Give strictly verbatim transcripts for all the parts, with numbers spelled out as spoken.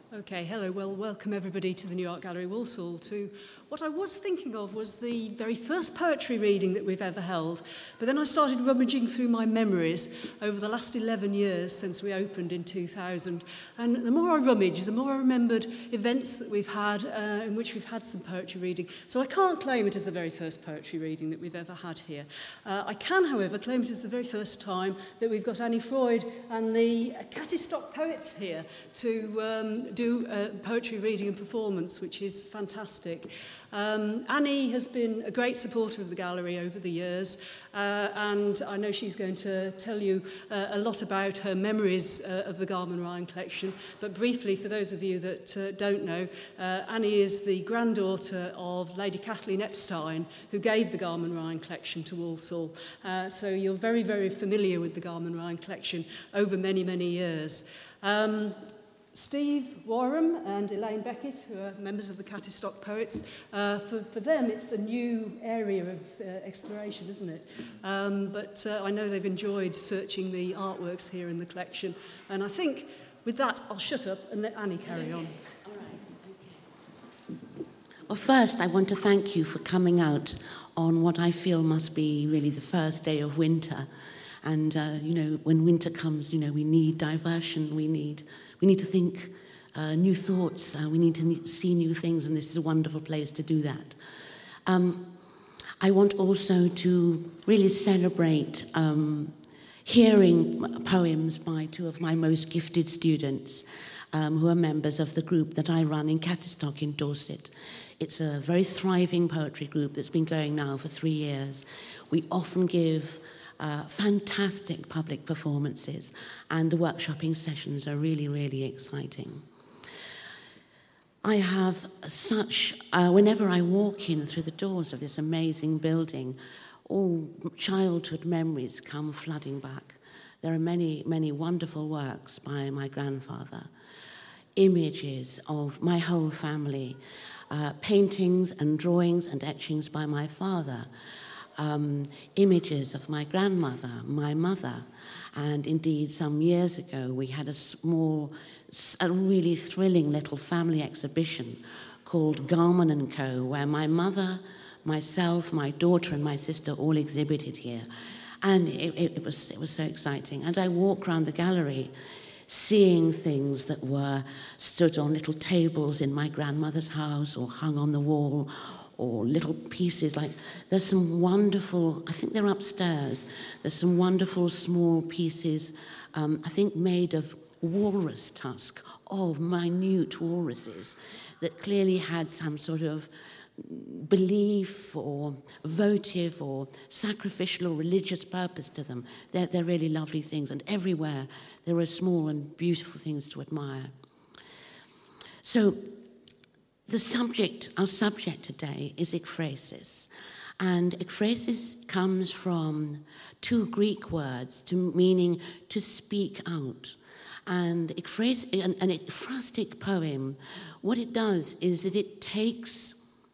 Okay, hello. Well, welcome everybody to the New Art Gallery Walsall. To what I was thinking of was the very first poetry reading that we've ever held. But then I started rummaging through my memories over the last eleven years since we opened in two thousand. And the more I rummaged, the more I remembered events that we've had uh, in which we've had some poetry reading. So I can't claim it as the very first poetry reading that we've ever had here. Uh, I can, however, claim it as the very first time that we've got Annie Freud and the Cattystock Poets here to um, do uh, poetry reading and performance, which is fantastic. Um, Annie has been a great supporter of the gallery over the years, uh, and I know she's going to tell you uh, a lot about her memories uh, of the Garman Ryan collection. But briefly, for those of you that uh, don't know, uh, Annie is the granddaughter of Lady Kathleen Epstein, who gave the Garman Ryan collection to Walsall. Uh, so you're very, very familiar with the Garman Ryan collection over many, many years. Um, Steve Warham and Elaine Beckett, who are members of the Cattystock Poets, uh, for, for them it's a new area of uh, exploration, isn't it? Um, but uh, I know they've enjoyed searching the artworks here in the collection. And I think with that, I'll shut up and let Annie carry on. All right, okay. Well, first, I want to thank you for coming out on what I feel must be really the first day of winter. And, uh, you know, when winter comes, you know, we need diversion, we need... We need to think uh, new thoughts, uh, we need to ne- see new things, and this is a wonderful place to do that. Um, I want also to really celebrate um, hearing poems by two of my most gifted students um, who are members of the group that I run in Cattystock in Dorset. It's a very thriving poetry group that's been going now for three years. We often give Uh, fantastic public performances, and the workshopping sessions are really, really exciting. I have such, uh, whenever I walk in through the doors of this amazing building, all childhood memories come flooding back. There are many, many wonderful works by my grandfather, images of my whole family, uh, paintings and drawings and etchings by my father, Um, images of my grandmother, my mother, and indeed some years ago we had a small, a really thrilling little family exhibition called Garman and Co, where my mother, myself, my daughter and my sister all exhibited here. And it, it, it, was, it was so exciting. And I walk around the gallery seeing things that were stood on little tables in my grandmother's house or hung on the wall, or little pieces like, there's some wonderful, I think they're upstairs, there's some wonderful small pieces, um, I think made of walrus tusk, of minute walruses, that clearly had some sort of belief or votive or sacrificial or religious purpose to them. They're, they're really lovely things, and everywhere there are small and beautiful things to admire. So, The subject, our subject today is ekphrasis. And ekphrasis comes from two Greek words to meaning to speak out. And ekphrasis, an, an ekphrastic poem, what it does is that it takes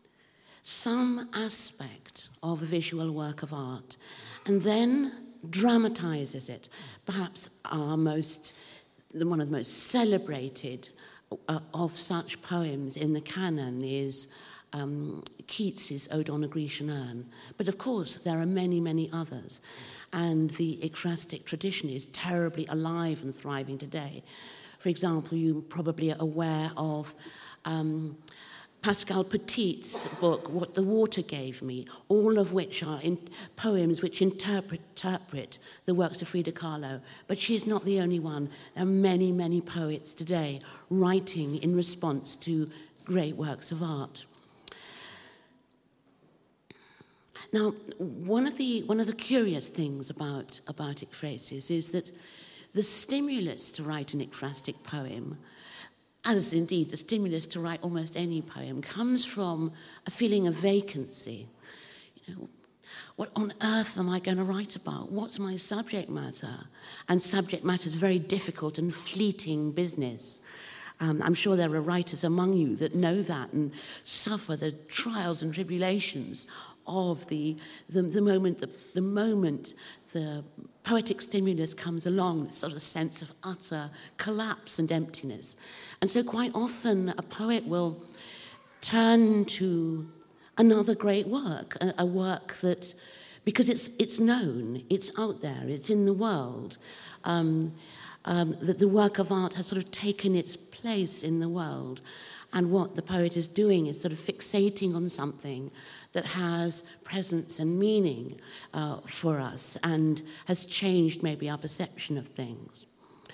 some aspect of a visual work of art and then dramatizes it. Perhaps our most, one of the most celebrated Uh, of such poems in the canon is um, Keats's Ode on a Grecian Urn. But of course, there are many, many others. And the ekphrastic tradition is terribly alive and thriving today. For example, you probably are aware of um, Pascal Petit's book, What the Water Gave Me, all of which are in poems which interpret, interpret the works of Frida Kahlo. But she's not the only one. There are many, many poets today writing in response to great works of art. Now, one of the, one of the curious things about, about ekphrasis is that the stimulus to write an ekphrastic poem, as indeed the stimulus to write almost any poem, comes from a feeling of vacancy. You know, what on earth am I going to write about? What's my subject matter? And subject matter is very difficult and fleeting business. Um, I'm sure there are writers among you that know that and suffer the trials and tribulations of the the, the moment the, the moment the poetic stimulus comes along, this sort of sense of utter collapse and emptiness. And so quite often a poet will turn to another great work, a, a work that, because it's it's known, it's out there, it's in the world, um, um, that the work of art has sort of taken its place in the world. And what the poet is doing is sort of fixating on something that has presence and meaning uh, for us and has changed maybe our perception of things.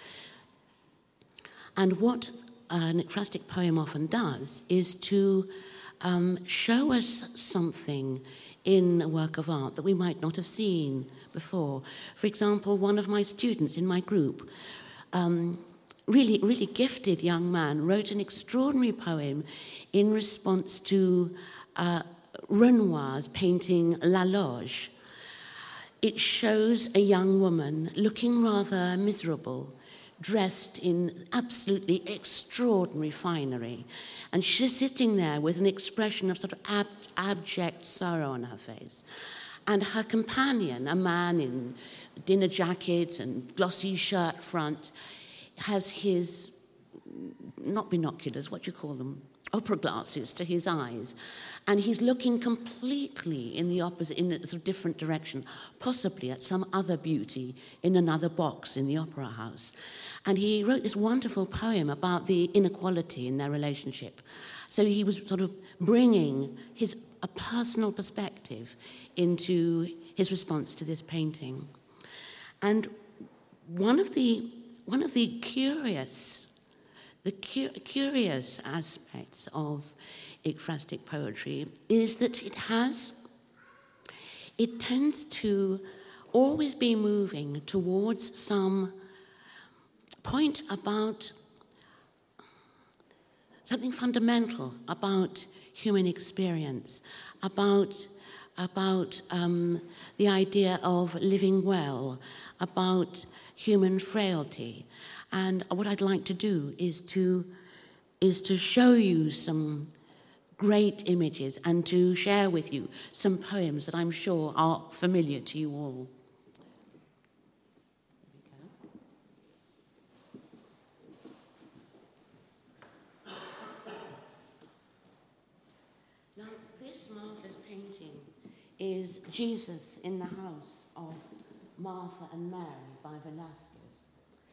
And what an ekphrastic poem often does is to um, show us something in a work of art that we might not have seen before. For example, one of my students in my group, um, really, really gifted young man, wrote an extraordinary poem in response to uh, Renoir's painting La Loge. It shows a young woman looking rather miserable, dressed in absolutely extraordinary finery, and she's sitting there with an expression of sort of ab- abject sorrow on her face. And her companion, a man in dinner jacket and glossy shirt front, has his, not binoculars, what do you call them? Opera glasses to his eyes. And he's looking completely in the opposite, in a sort of different direction, possibly at some other beauty in another box in the opera house. And he wrote this wonderful poem about the inequality in their relationship. So he was sort of bringing his a personal perspective into his response to this painting. And one of the one of the curious the cu- curious aspects of ekphrastic poetry is that it has it tends to always be moving towards some point about something fundamental about human experience, about, about um, the idea of living well, about human frailty. And what I'd like to do is to, is to show you some great images and to share with you some poems that I'm sure are familiar to you all. Is Jesus in the House of Martha and Mary by Velázquez.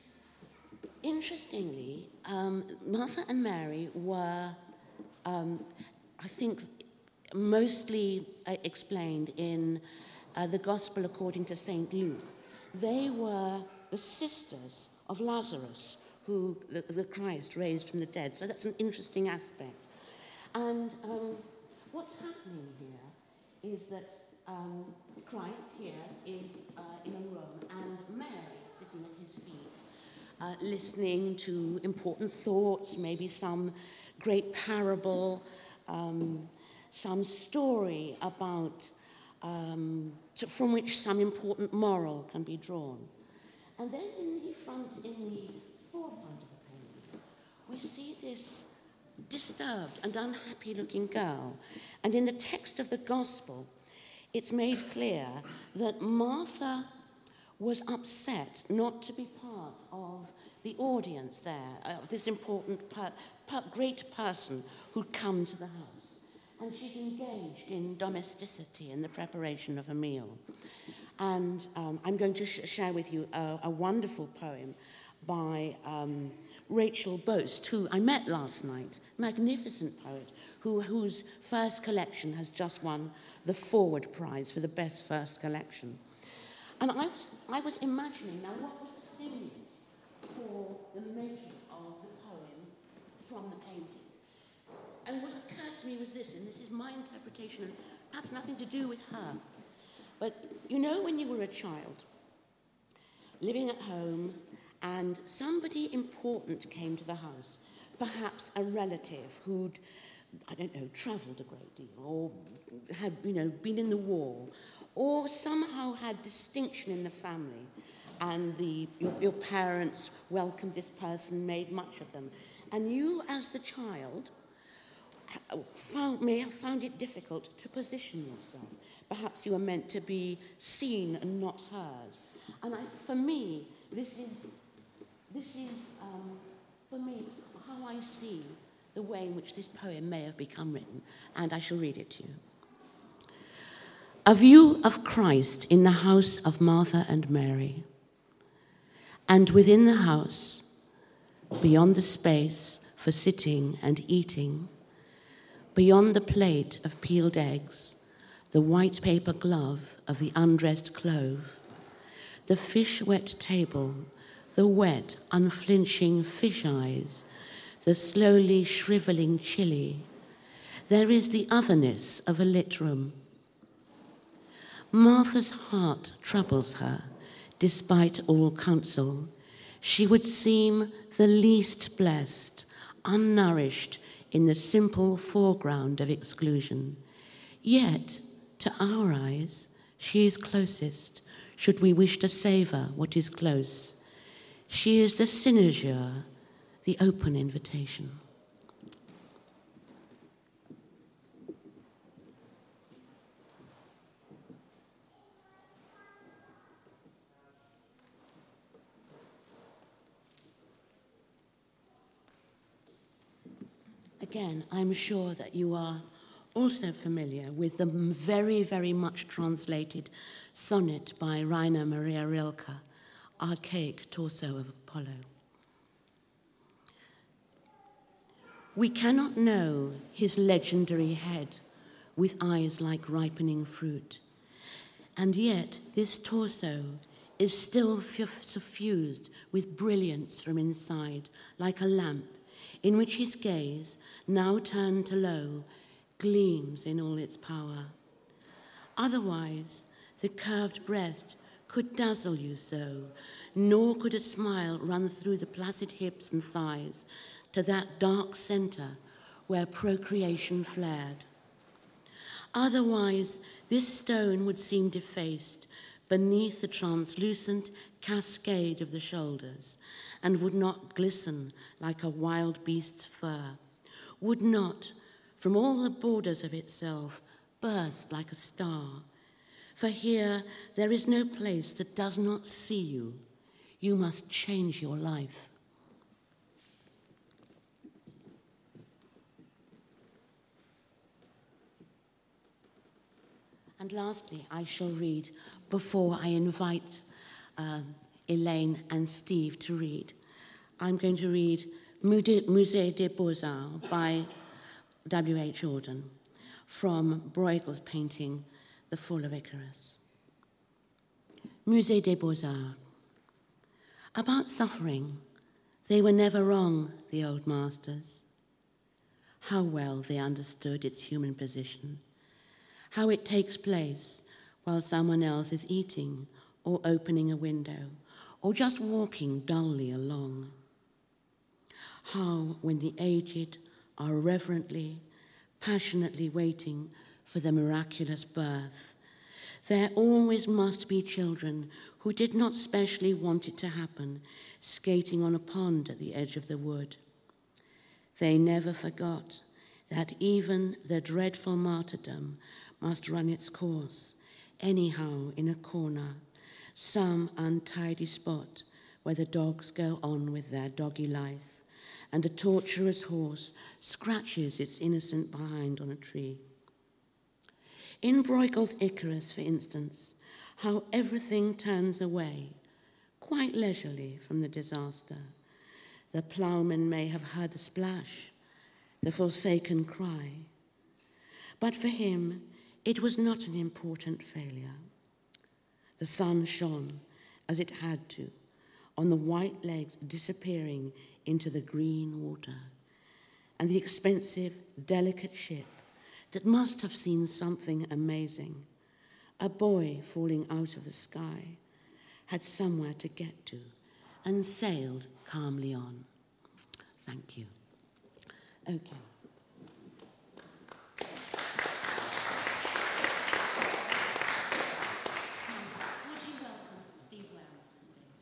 Interestingly, um, Martha and Mary were, um, I think, mostly uh, explained in uh, the Gospel according to Saint Luke. They were the sisters of Lazarus, who the, the Christ raised from the dead. So that's an interesting aspect. And um, what's happening here is that um, Christ here is uh, in a room and Mary sitting at his feet, uh, listening to important thoughts, maybe some great parable, um, some story about um, to, from which some important moral can be drawn. And then in the front, in the forefront of the painting, we see this disturbed and unhappy-looking girl. And in the text of the Gospel, it's made clear that Martha was upset not to be part of the audience there, of this important, per, per, great person who'd come to the house. And she's engaged in domesticity and the preparation of a meal. And um, I'm going to sh- share with you a, a wonderful poem by um, Rachel Boast, who I met last night, magnificent poet, who, whose first collection has just won the Forward Prize for the best first collection. And I was, I was imagining, now what was the stimulus for the making of the poem from the painting? And what occurred to me was this, and this is my interpretation, and perhaps nothing to do with her. But you know when you were a child, living at home, and somebody important came to the house, perhaps a relative who'd, I don't know, travelled a great deal, or had, you know, been in the war, or somehow had distinction in the family, and the, your, your parents welcomed this person, made much of them. And you, as the child, found, may have found it difficult to position yourself. Perhaps you were meant to be seen and not heard. And I, for me, this is, this is um, for me, how I see the way in which this poem may have become written. And I shall read it to you. A view of Christ in the house of Martha and Mary. And within the house, beyond the space for sitting and eating, beyond the plate of peeled eggs, the white paper glove of the undressed clove, the fish-wet table, the wet, unflinching fish eyes, the slowly shriveling chili, there is the otherness of a lit room. Martha's heart troubles her, despite all counsel. She would seem the least blessed, unnourished in the simple foreground of exclusion. Yet, to our eyes, she is closest, should we wish to savour what is close. She is the cynosure, the open invitation. Again, I'm sure that you are also familiar with the very, very much translated sonnet by Rainer Maria Rilke, Archaic Torso of Apollo. We cannot know his legendary head with eyes like ripening fruit, and yet this torso is still suffused with brilliance from inside, like a lamp, in which his gaze, now turned to low, gleams in all its power. Otherwise, the curved breast could dazzle you so, nor could a smile run through the placid hips and thighs to that dark center where procreation flared. Otherwise, this stone would seem defaced beneath the translucent cascade of the shoulders, and would not glisten like a wild beast's fur, would not, from all the borders of itself, burst like a star. For here there is no place that does not see you. You must change your life. And lastly, I shall read, before I invite um, Elaine and Steve to read, I'm going to read Musée des Beaux-Arts by W H Auden from Bruegel's painting, The Fall of Icarus. Musée des Beaux-Arts. About suffering, they were never wrong, the old masters. How well they understood its human position, how it takes place while someone else is eating or opening a window or just walking dully along. How, when the aged are reverently, passionately waiting for the miraculous birth, there always must be children who did not specially want it to happen, skating on a pond at the edge of the wood. They never forgot that even the dreadful martyrdom must run its course, anyhow in a corner, some untidy spot where the dogs go on with their doggy life, and a torturous horse scratches its innocent behind on a tree. In Bruegel's Icarus, for instance, how everything turns away, quite leisurely from the disaster. The ploughman may have heard the splash, the forsaken cry, but for him, it was not an important failure. The sun shone, as it had to, on the white legs disappearing into the green water, and the expensive, delicate ship that must have seen something amazing, a boy falling out of the sky, had somewhere to get to, and sailed calmly on. Thank you. Okay. Would you welcome Steve Brown to the stage?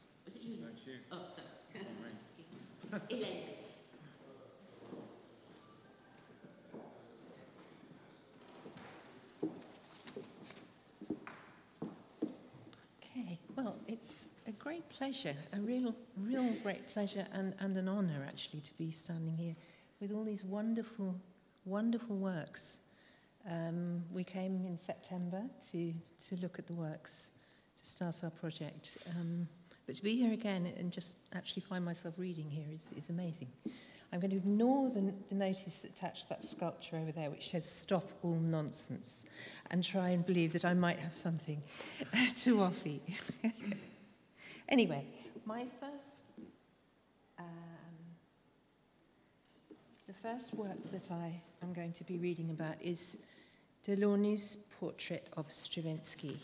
great pleasure, a real, real great pleasure and, and an honour, actually, to be standing here with all these wonderful, wonderful works. Um, we came in September to, to look at the works, to start our project. Um, but to be here again and just actually find myself reading here is, is amazing. I'm going to ignore the, the notice attached to that sculpture over there, which says "Stop all nonsense," and try and believe that I might have something to offer you. Anyway, my first, um, the first work that I am going to be reading about is Delaunay's portrait of Stravinsky.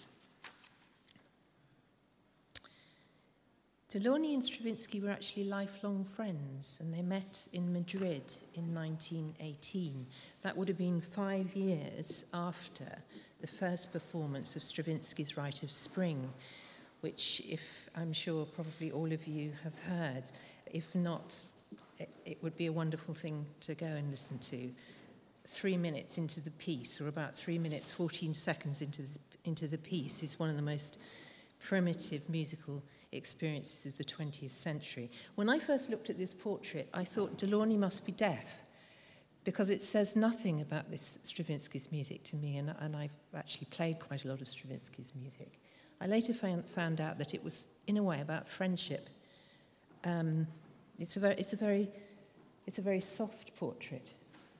Delaunay and Stravinsky were actually lifelong friends, and they met in Madrid in nineteen eighteen. That would have been five years after the first performance of Stravinsky's Rite of Spring, which, if I'm sure probably all of you have heard, if not, it, it would be a wonderful thing to go and listen to. Three minutes into the piece, or about three minutes, fourteen seconds into the, into the piece, is one of the most primitive musical experiences of the twentieth century. When I first looked at this portrait, I thought Delaunay must be deaf, because it says nothing about this Stravinsky's music to me, and, and I've actually played quite a lot of Stravinsky's music. I later found, found out that it was, in a way, about friendship. Um, it's a very, it's a very, it's a very soft portrait.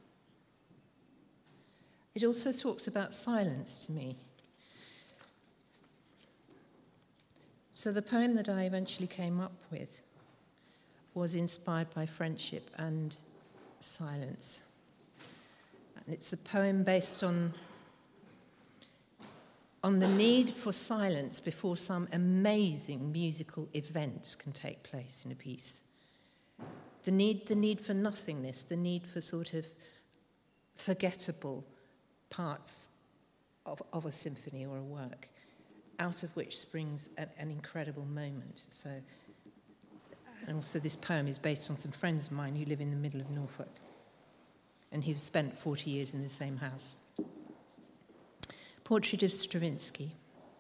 It also talks about silence to me. So the poem that I eventually came up with was inspired by friendship and silence. And it's a poem based on, on the need for silence before some amazing musical event can take place in a piece. The need, the need for nothingness, the need for sort of forgettable parts of, of a symphony or a work, out of which springs an, an incredible moment. So, and also this poem is based on some friends of mine who live in the middle of Norfolk and who've spent forty years in the same house. Portrait of Stravinsky.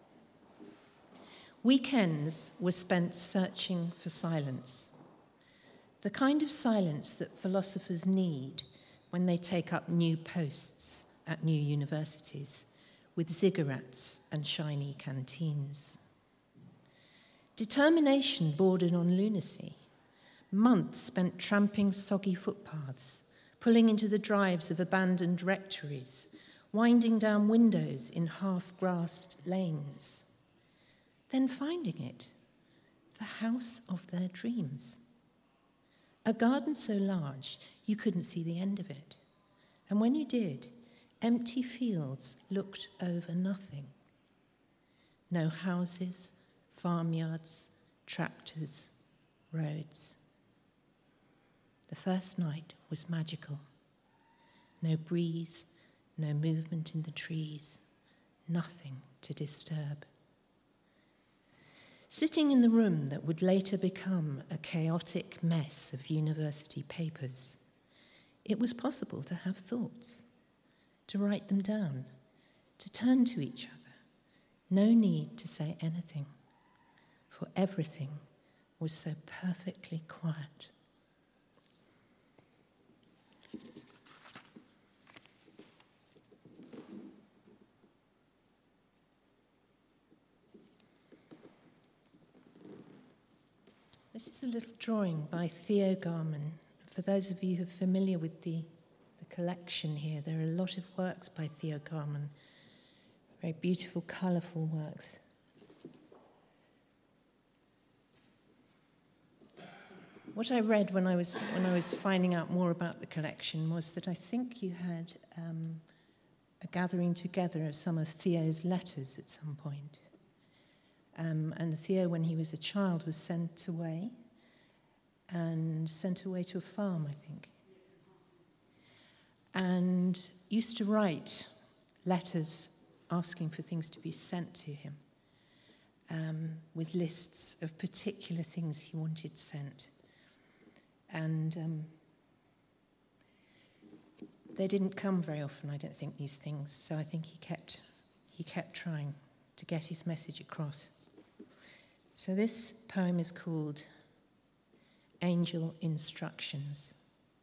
Weekends were spent searching for silence, the kind of silence that philosophers need when they take up new posts at new universities, with ziggurats and shiny canteens. Determination bordered on lunacy. Months spent tramping soggy footpaths, pulling into the drives of abandoned rectories, winding down windows in half-grassed lanes. Then finding it, the house of their dreams. A garden so large you couldn't see the end of it. And when you did, empty fields looked over nothing. No houses, farmyards, tractors, roads. The first night was magical. No breeze, no movement in the trees, nothing to disturb. Sitting in the room that would later become a chaotic mess of university papers, it was possible to have thoughts, to write them down, to turn to each other. No need to say anything, for everything was so perfectly quiet. This is a little drawing by Theo Garman. For those of you who are familiar with the collection here, there are a lot of works by Theo Garman, very beautiful, colourful works. What I read when I was when I was finding out more about the collection was that I think you had um, a gathering together of some of Theo's letters at some point. Um, and Theo, when he was a child, was sent away, and sent away to a farm, I think. And used to write letters asking for things to be sent to him, um, with lists of particular things he wanted sent. And um, they didn't come very often, I don't think, these things. So I think he kept he kept trying to get his message across. So this poem is called Angel Instructions.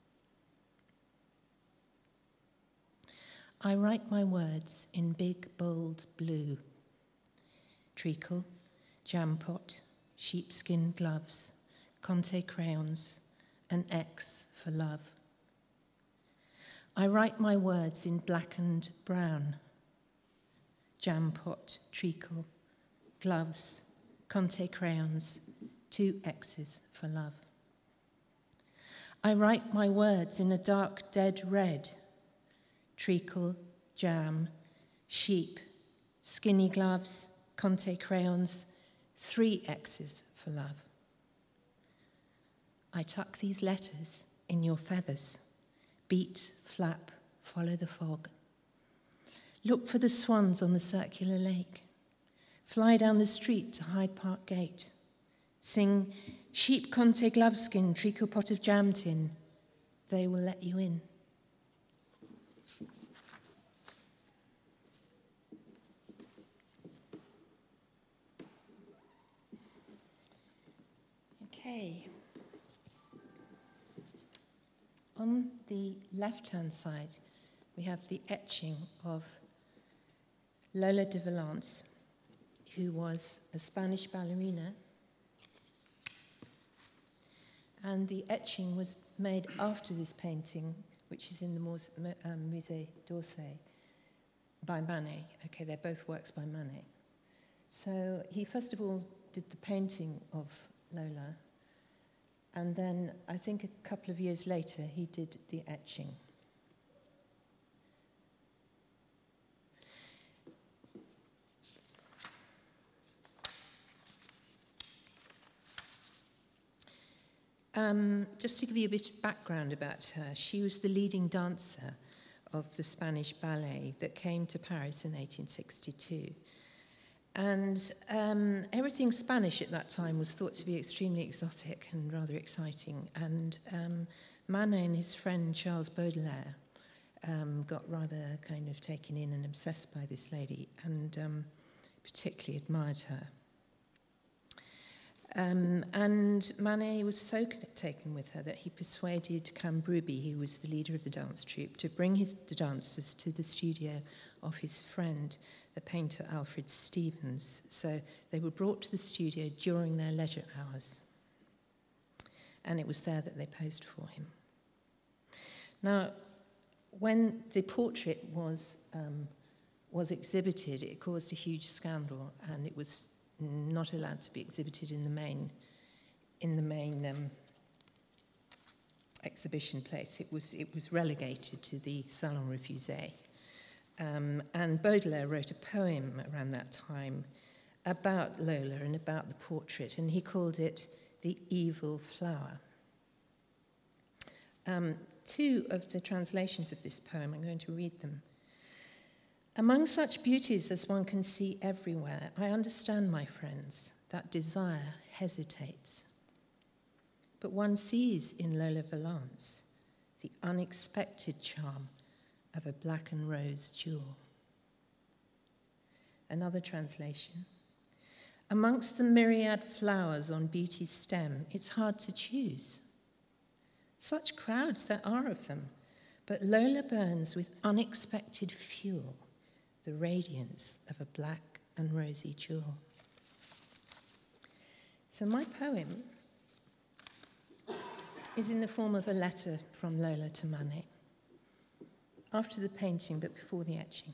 I write my words in big, bold blue. Treacle, jam pot, sheepskin gloves, Conte crayons, an X for love. I write my words in blackened brown. Jam pot, treacle, gloves, Conte crayons, two X's for love. I write my words in a dark dead red. Treacle, jam, sheep, skinny gloves, Conte crayons, three X's for love. I tuck these letters in your feathers. Beat, flap, follow the fog. Look for the swans on the circular lake. Fly down the street to Hyde Park Gate. Sing, sheep Conte gloveskin, treacle pot of jam tin. They will let you in. Okay. On the left-hand side, we have the etching of Lola de Valence, who was a Spanish ballerina. And the etching was made after this painting, which is in the Muse, um, Musée d'Orsay, by Manet. Okay, they're both works by Manet. So he first of all did the painting of Lola, and then I think a couple of years later he did the etching. Um, just to give you a bit of background about her, she was the leading dancer of the Spanish ballet that came to Paris in eighteen sixty-two. And um, everything Spanish at that time was thought to be extremely exotic and rather exciting. And um, Manet and his friend Charles Baudelaire um, got rather kind of taken in and obsessed by this lady, and um, particularly admired her. Um, and Manet was so taken with her that he persuaded Cambrubi, who was the leader of the dance troupe, to bring his, the dancers to the studio of his friend, the painter Alfred Stevens. So they were brought to the studio during their leisure hours. And it was there that they posed for him. Now, when the portrait was, um, was exhibited, it caused a huge scandal, and it was not allowed to be exhibited in the main, in the main um, exhibition place. It was it was relegated to the Salon Refusé. Um, and Baudelaire wrote a poem around that time about Lola and about the portrait, and he called it "The Evil Flower." Um, two of the translations of this poem, I'm going to read them. Among such beauties as one can see everywhere, I understand, my friends, that desire hesitates. But one sees in Lola Valence the unexpected charm of a black and rose jewel. Another translation. Amongst the myriad flowers on beauty's stem, it's hard to choose. Such crowds there are of them, but Lola burns with unexpected fuel, the radiance of a black and rosy jewel. So my poem is in the form of a letter from Lola to Manet, after the painting but before the etching.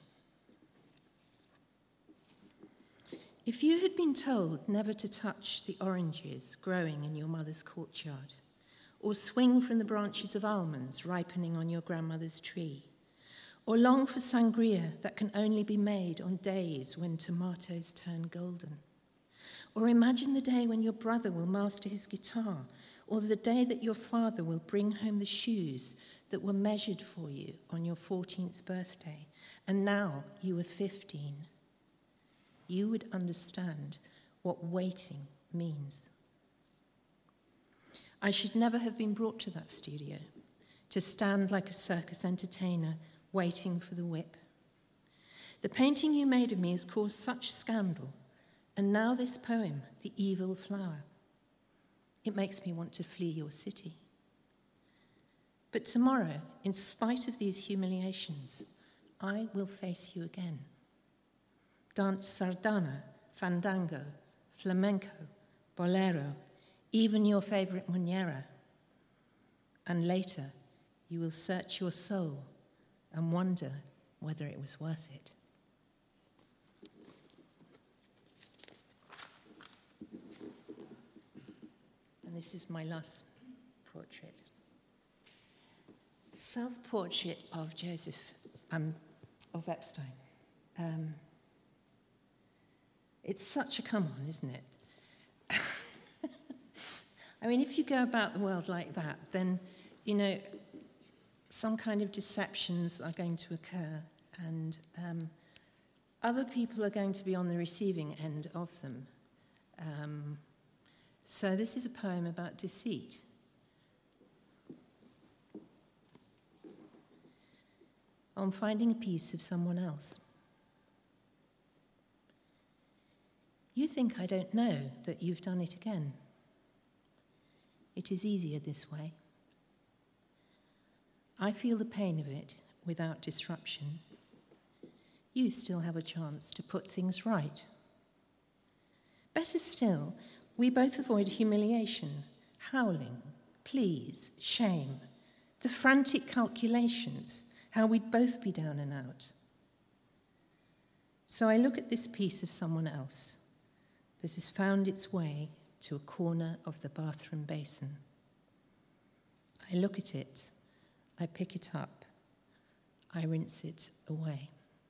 If you had been told never to touch the oranges growing in your mother's courtyard, or swing from the branches of almonds ripening on your grandmother's tree, or long for sangria that can only be made on days when tomatoes turn golden, or imagine the day when your brother will master his guitar, or the day that your father will bring home the shoes that were measured for you on your fourteenth birthday, and now you are fifteen, you would understand what waiting means. I should never have been brought to that studio, to stand like a circus entertainer waiting for the whip. The painting you made of me has caused such scandal And now this poem, The Evil Flower. It makes me want to flee your city. But tomorrow, in spite of these humiliations, I will face you again. Dance sardana, fandango, flamenco, bolero, even your favorite muñeira. And later, you will search your soul and wonder whether it was worth it. And this is my last portrait. Self-portrait of Joseph, um, of Epstein. Um, it's such a come-on, isn't it? I mean, if you go about the world like that, then, you know, some kind of deceptions are going to occur, and um, other people are going to be on the receiving end of them. Um, so this is a poem about deceit. On finding a piece of someone else. You think I don't know that you've done it again. It is easier this way. I feel the pain of it without disruption. You still have a chance to put things right. Better still, we both avoid humiliation, howling, pleas, shame, the frantic calculations, how we'd both be down and out. So I look at this piece of someone else that has found its way to a corner of the bathroom basin. I look at it, I pick it up, I rinse it away.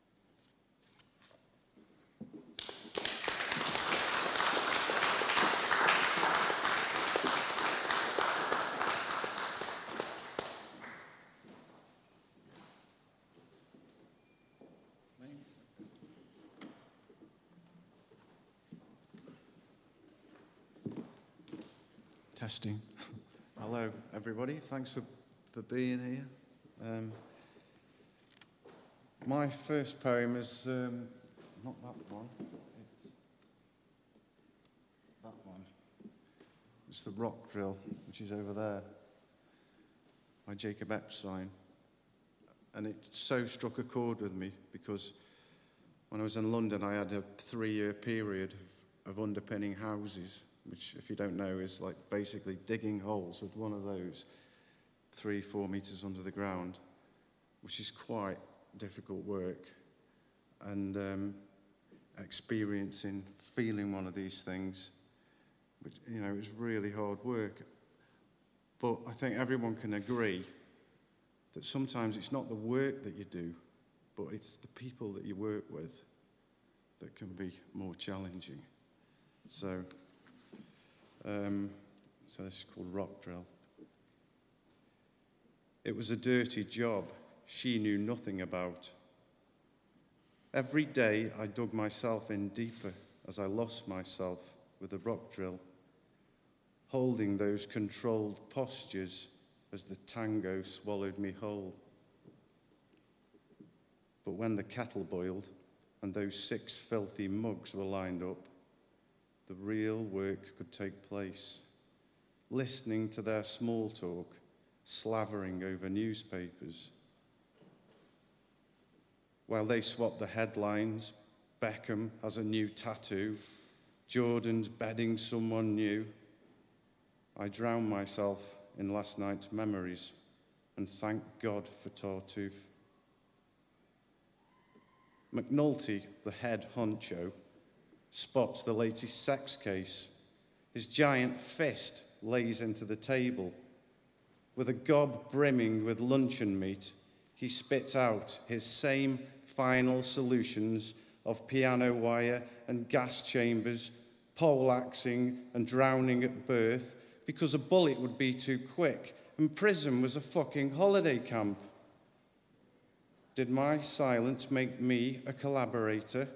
Testing. Hello, everybody. Thanks for, for being here. Um, my first poem is um, not that one. It's that one. It's The Rock Drill, which is over there, by Jacob Epstein. And it so struck a chord with me because when I was in London, I had a three-year period of, of underpinning houses, which, if you don't know, is like basically digging holes with one of those three, four meters under the ground, which is quite difficult work. And um, experiencing, feeling one of these things, which, you know, it was really hard work. But I think everyone can agree that sometimes it's not the work that you do, but it's the people that you work with that can be more challenging. So, Um, so this is called Rock Drill. It was a dirty job she knew nothing about. Every day I dug myself in deeper as I lost myself with a rock drill, holding those controlled postures as the tango swallowed me whole. But when the kettle boiled and those six filthy mugs were lined up, the real work could take place, listening to their small talk, slavering over newspapers. While they swapped the headlines, Beckham has a new tattoo, Jordan's bedding someone new, I drowned myself in last night's memories and thank God for Tartuffe. McNulty, the head honcho, spots the latest sex case. His giant fist lays into the table. With a gob brimming with luncheon meat, he spits out his same final solutions of piano wire and gas chambers, poleaxing and drowning at birth because a bullet would be too quick and prison was a fucking holiday camp. Did my silence make me a collaborator?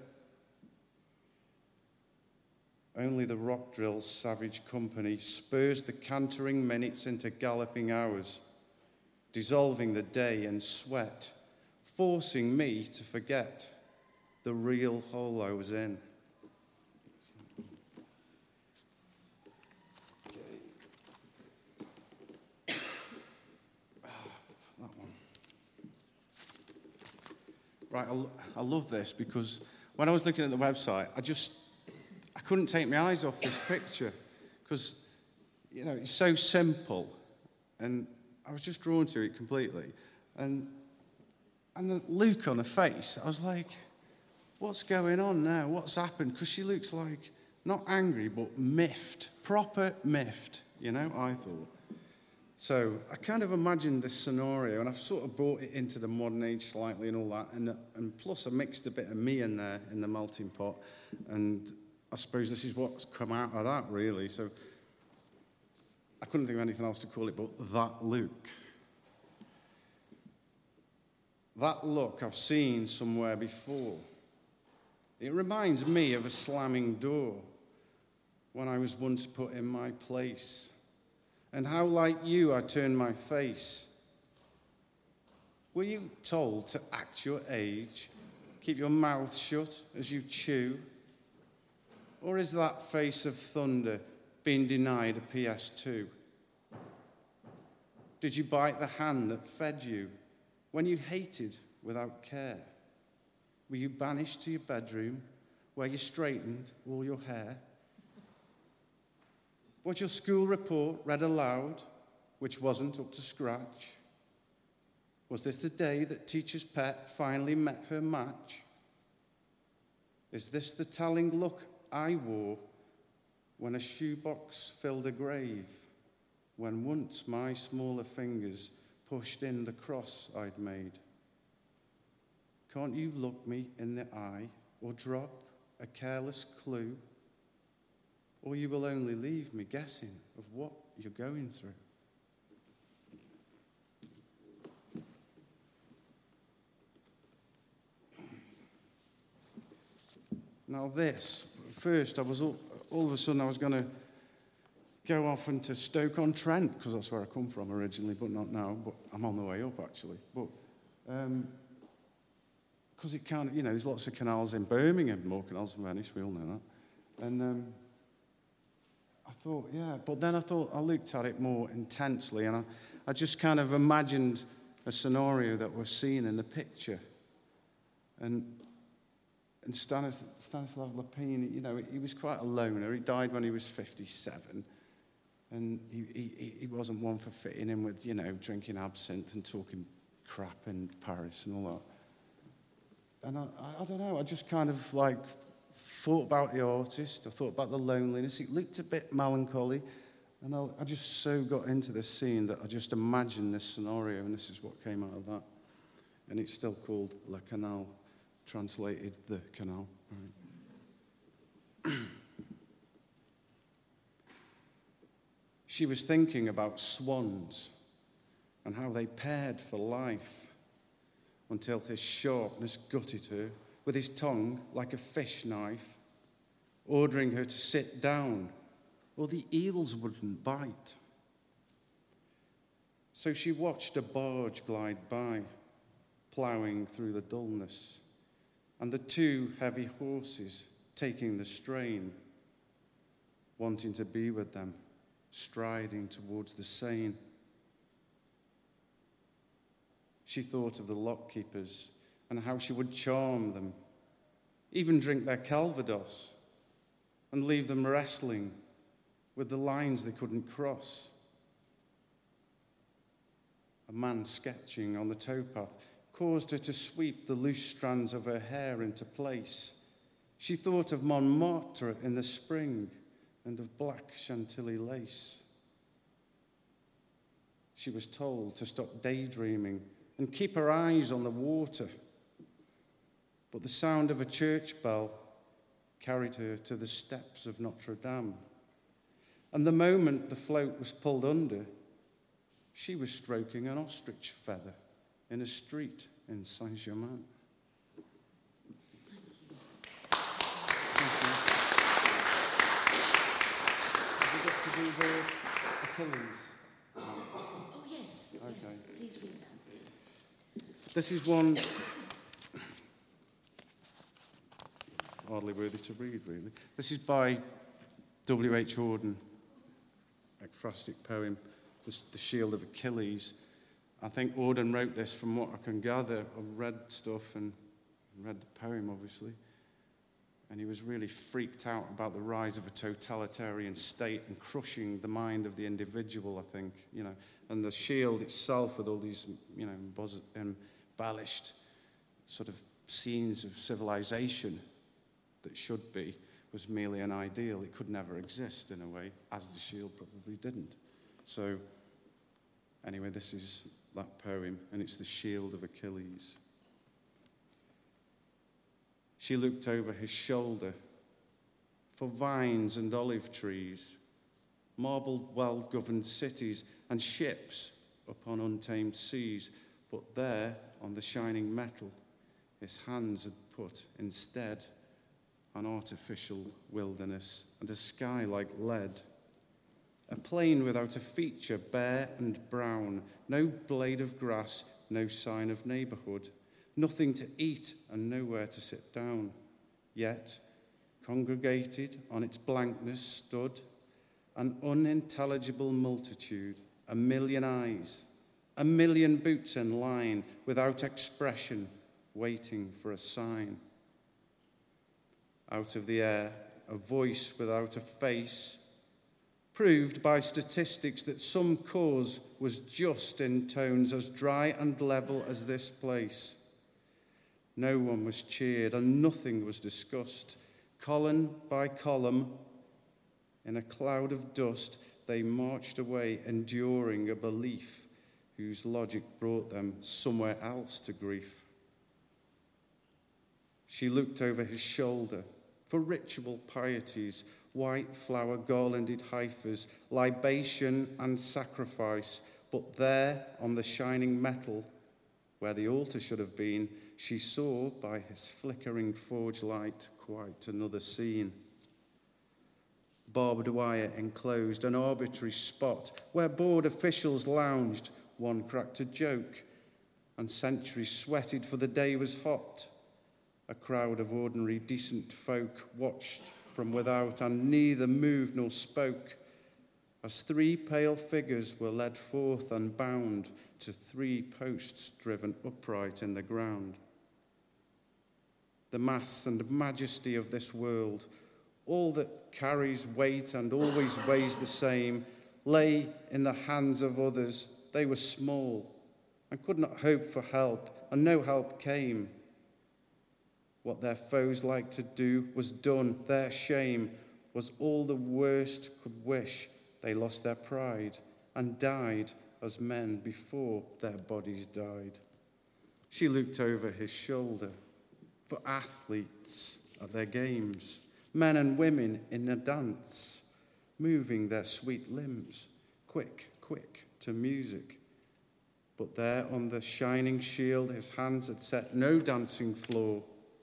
Only the rock drill's savage company spurs the cantering minutes into galloping hours, dissolving the day in sweat, forcing me to forget the real hole I was in. Right, I, lo- I love this because when I was looking at the website, I just, I couldn't take my eyes off this picture because, you know, it's so simple and I was just drawn to it completely. And, and the look on her face, I was like, what's going on now? What's happened? Because she looks like, not angry, but miffed, proper miffed, you know, I thought. So I kind of imagined this scenario, and I've sort of brought it into the modern age slightly and all that, and, and plus I mixed a bit of me in there in the melting pot, and I suppose this is what's come out of that, really. So I couldn't think of anything else to call it but that look. That look I've seen somewhere before. It reminds me of a slamming door when I was once put in my place. And how like you I turned my face. Were you told to act your age, keep your mouth shut as you chew? Or is that face of thunder being denied a P S two? Did you bite the hand that fed you when you hated without care? Were you banished to your bedroom where you straightened all your hair? Was your school report read aloud, which wasn't up to scratch? Was this the day that teacher's pet finally met her match? Is this the telling look I wore when a shoebox filled a grave, when once my smaller fingers pushed in the cross I'd made? Can't you look me in the eye or drop a careless clue? Or you will only leave me guessing of what you're going through. Now this, first I was all, all of a sudden I was going to go off into Stoke-on-Trent, because that's where I come from originally, but not now, but I'm on the way up actually. But um, because it kind of, you know, there's lots of canals in Birmingham, more canals than Venice, we all know that. And um, I thought, yeah, but then I thought, I looked at it more intensely, and I, I just kind of imagined a scenario that we're seeing in the picture. And, and Stanis, Stanislav Lepine, you know, he was quite a loner. He died when he was fifty-seven, and he, he, he wasn't one for fitting in with, you know, drinking absinthe and talking crap in Paris and all that. And I, I, I don't know, I just kind of like thought about the artist, I thought about the loneliness. It looked a bit melancholy, and I, I just so got into this scene that I just imagined this scenario, and this is what came out of that. And it's still called Le Canal, translated The Canal. Right. She was thinking about swans and how they paired for life until his sharpness gutted her with his tongue like a fish knife, ordering her to sit down, or the eels wouldn't bite. So she watched a barge glide by, ploughing through the dullness, and the two heavy horses taking the strain, wanting to be with them, striding towards the Seine. She thought of the lockkeepers and how she would charm them, even drink their Calvados, and leave them wrestling with the lines they couldn't cross. A man sketching on the towpath caused her to sweep the loose strands of her hair into place. She thought of Montmartre in the spring and of black Chantilly lace. She was told to stop daydreaming and keep her eyes on the water. But the sound of a church bell carried her to the steps of Notre Dame. And the moment the float was pulled under, she was stroking an ostrich feather in a street in Saint-Germain. Have you got to do the Achilles? Oh, yes. Okay. Yes, please read that. This is one hardly worthy to read, really. This is by W H Auden, ekphrastic poem, the, the Shield of Achilles. I think Auden wrote this, from what I can gather. I've read stuff, and read the poem, obviously. And he was really freaked out about the rise of a totalitarian state and crushing the mind of the individual, I think, you know. And the shield itself with all these, you know, embellished sort of scenes of civilization that should be, was merely an ideal. It could never exist in a way, as the shield probably didn't. So, anyway, this is that poem, and it's the shield of Achilles. She looked over his shoulder for vines and olive trees, marbled, well-governed cities, and ships upon untamed seas. But there, on the shining metal, his hands had put instead an artificial wilderness and a sky like lead. A plain without a feature, bare and brown, no blade of grass, no sign of neighborhood. Nothing to eat and nowhere to sit down. Yet, congregated on its blankness stood an unintelligible multitude, a million eyes, a million boots in line, without expression, waiting for a sign. Out of the air, a voice without a face, proved by statistics that some cause was just in tones as dry and level as this place. No one was cheered and nothing was discussed. Column by column, in a cloud of dust, they marched away, enduring a belief whose logic brought them somewhere else to grief. She looked over his shoulder for ritual pieties, white flower garlanded heifers, libation and sacrifice. But there, on the shining metal, where the altar should have been, she saw by his flickering forge light quite another scene. Barbed wire enclosed an arbitrary spot where bored officials lounged. One cracked a joke, and centuries sweated, for the day was hot. A crowd of ordinary decent folk watched from without, and neither moved nor spoke, as three pale figures were led forth and bound to three posts driven upright in the ground. The mass and majesty of this world, all that carries weight and always weighs the same, lay in the hands of others. They were small and could not hope for help, and no help came. What their foes liked to do was done. Their shame was all the worst could wish. They lost their pride and died as men before their bodies died. She looked over his shoulder for athletes at their games, men and women in a dance, moving their sweet limbs, quick, quick to music. But there on the shining shield his hands had set no dancing floor,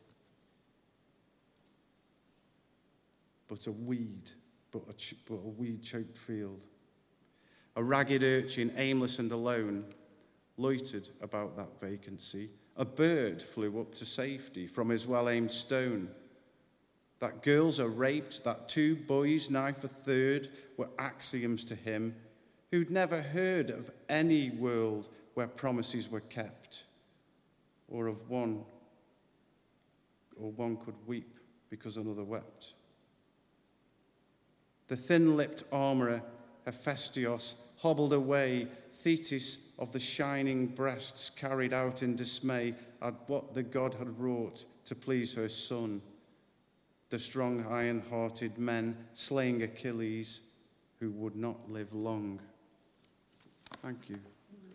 but a weed, but a, ch- but a weed-choked field. A ragged urchin, aimless and alone, loitered about that vacancy. A bird flew up to safety from his well-aimed stone. That girls are raped, that two boys, knife a third, were axioms to him, who'd never heard of any world where promises were kept, or of one, or one could weep because another wept. The thin-lipped armourer, Hephaestos, hobbled away, Thetis of the shining breasts carried out in dismay at what the god had wrought to please her son. The strong iron-hearted men slaying Achilles, who would not live long. Thank you.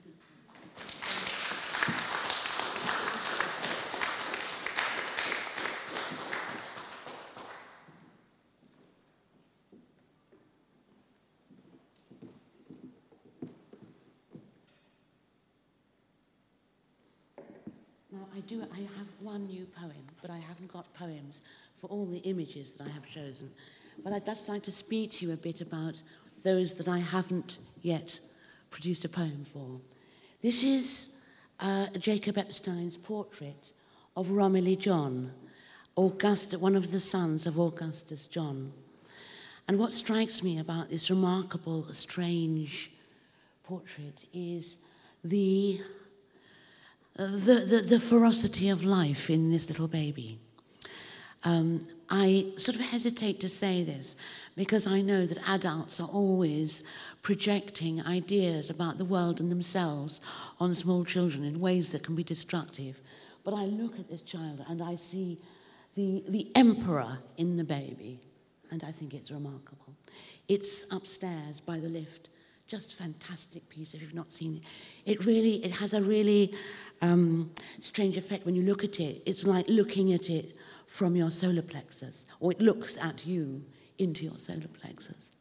Now, I do, I have one new poem, but I haven't got poems for all the images that I have chosen. But I'd just like to speak to you a bit about those that I haven't yet produced a poem for. This is uh, Jacob Epstein's portrait of Romilly John, August, one of the sons of Augustus John. And what strikes me about this remarkable, strange portrait is the the, the, the ferocity of life in this little baby. Um, I sort of hesitate to say this because I know that adults are always projecting ideas about the world and themselves on small children in ways that can be destructive. But I look at this child and I see the, the emperor in the baby, and I think it's remarkable. It's upstairs by the lift. Just a fantastic piece if you've not seen it. It really, it has a really um, strange effect when you look at it. It's like looking at it from your solar plexus, or it looks at you into your solar plexus.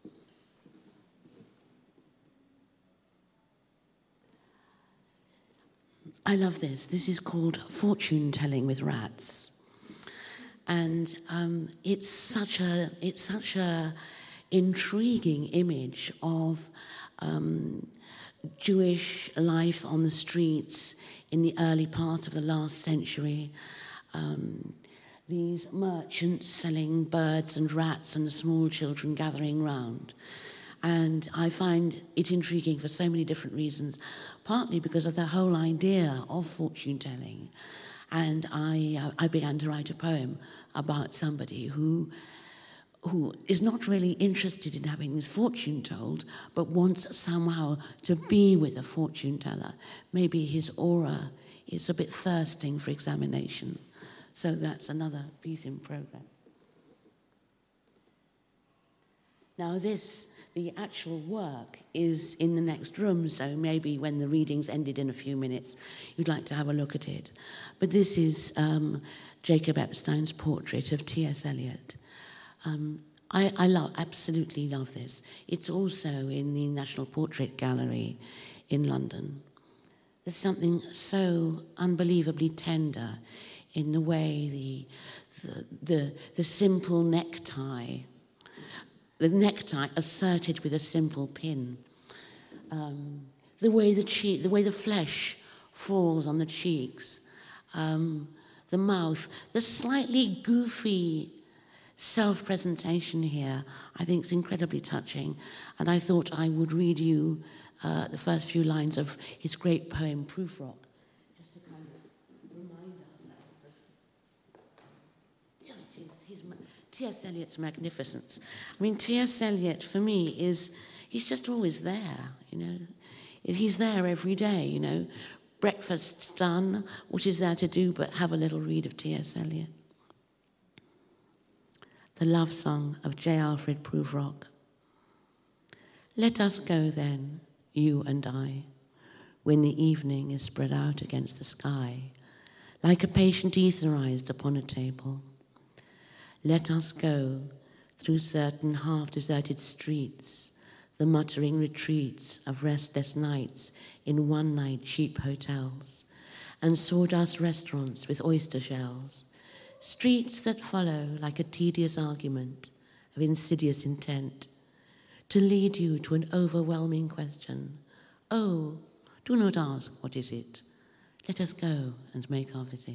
I love this. This is called Fortune Telling with Rats. And um, it's such a, it's such a intriguing image of um, Jewish life on the streets in the early part of the last century. Um, these merchants selling birds and rats and small children gathering round. And I find it intriguing for so many different reasons, partly because of the whole idea of fortune-telling. And I, uh, I began to write a poem about somebody who, who is not really interested in having his fortune told, but wants somehow to be with a fortune teller. Maybe his aura is a bit thirsting for examination. So that's another piece in progress. Now this, the actual work is in the next room, so maybe when the reading's ended in a few minutes, you'd like to have a look at it. But this is um, Jacob Epstein's portrait of T S Eliot. Um, I, I love, absolutely love this. It's also in the National Portrait Gallery in London. There's something so unbelievably tender in the way the, the, the, the simple necktie, the necktie asserted with a simple pin, um, the way the cheek, the way the flesh falls on the cheeks, um, the mouth, the slightly goofy self-presentation here, I think is incredibly touching. And I thought I would read you uh, the first few lines of his great poem, Prufrock, just to kind of remind ourselves of just his, his T S Eliot's magnificence. I mean, T S Eliot, for me, is, he's just always there, you know. He's there every day, you know. Breakfast's done, what is there to do but have a little read of T S Eliot? The Love Song of J. Alfred Prufrock. Let us go then, you and I, when the evening is spread out against the sky, like a patient etherized upon a table. Let us go through certain half-deserted streets, the muttering retreats of restless nights in one-night cheap hotels, and sawdust restaurants with oyster shells, streets that follow like a tedious argument of insidious intent, to lead you to an overwhelming question. Oh, do not ask, what is it? Let us go and make our visit.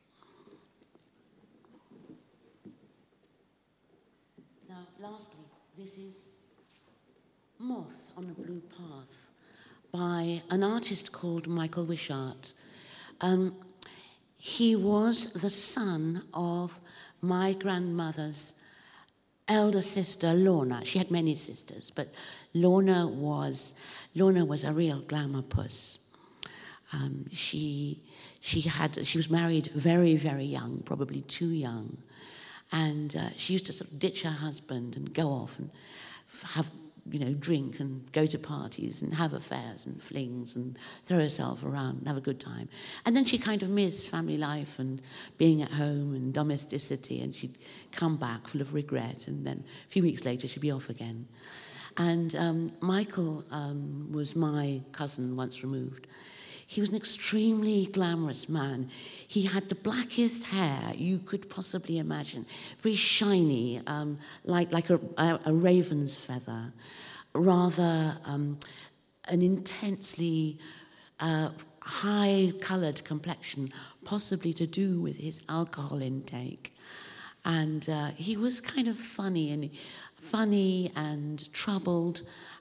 Now, lastly, this is Moths on a Blue Path by an artist called Michael Wishart. Um, he was the son of my grandmother's elder sister, Lorna. She had many sisters, but Lorna was, Lorna was a real glamour puss. Um, she, she, had, she was married very, very young, probably too young. And uh, she used to sort of ditch her husband and go off and have, you know, drink and go to parties and have affairs and flings and throw herself around and have a good time. And then she kind of missed family life and being at home and domesticity, and she'd come back full of regret, and then a few weeks later she'd be off again. And um, Michael um, was my cousin once removed. He was an extremely glamorous man. He had the blackest hair you could possibly imagine, very shiny, um, like, like a, a, a raven's feather, rather um, an intensely uh, high-coloured complexion, possibly to do with his alcohol intake. And uh, he was kind of funny and funny and troubled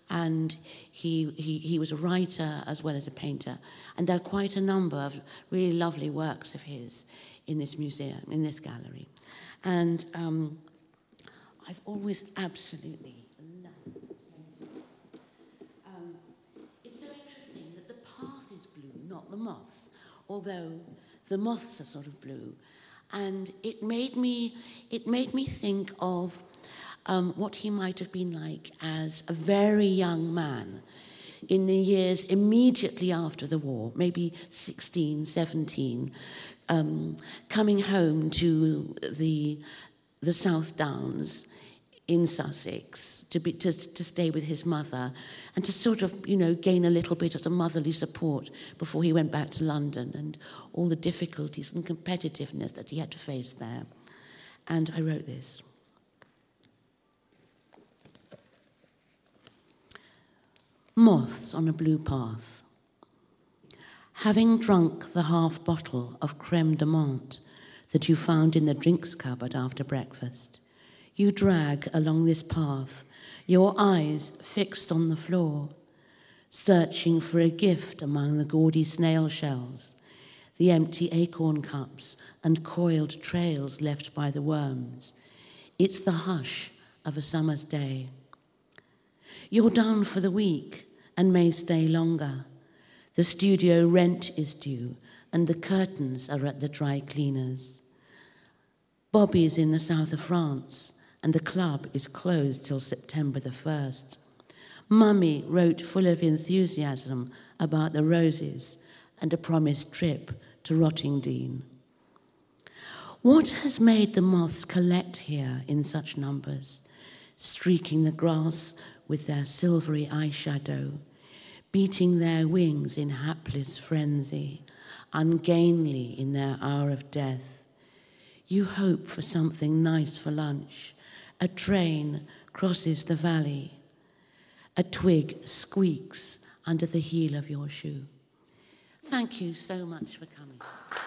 and he, he, he was a writer as well as a painter. And there are quite a number of really lovely works of his in this museum, in this gallery. And um, I've always absolutely loved this painting. Um, it's so interesting that the path is blue, not the moths, although the moths are sort of blue. And it made me, it made me think of um, what he might have been like as a very young man in the years immediately after the war, maybe sixteen, seventeen, um, coming home to the, the South Downs in Sussex to, be, to, to stay with his mother and to sort of, you know, gain a little bit of some motherly support before he went back to London, and all the difficulties and competitiveness that he had to face there. And I wrote this. Moths on a blue path. Having drunk the half bottle of creme de menthe that you found in the drinks cupboard after breakfast, you drag along this path, your eyes fixed on the floor, searching for a gift among the gaudy snail shells, the empty acorn cups and coiled trails left by the worms. It's the hush of a summer's day. You're down for the week and may stay longer. The studio rent is due and the curtains are at the dry cleaners. Bobby's in the south of France and the club is closed till September the first. Mummy wrote full of enthusiasm about the roses and a promised trip to Rottingdean. What has made the moths collect here in such numbers, streaking the grass with their silvery eyeshadow, beating their wings in hapless frenzy, ungainly in their hour of death? You hope for something nice for lunch. A train crosses the valley. A twig squeaks under the heel of your shoe. Thank you so much for coming.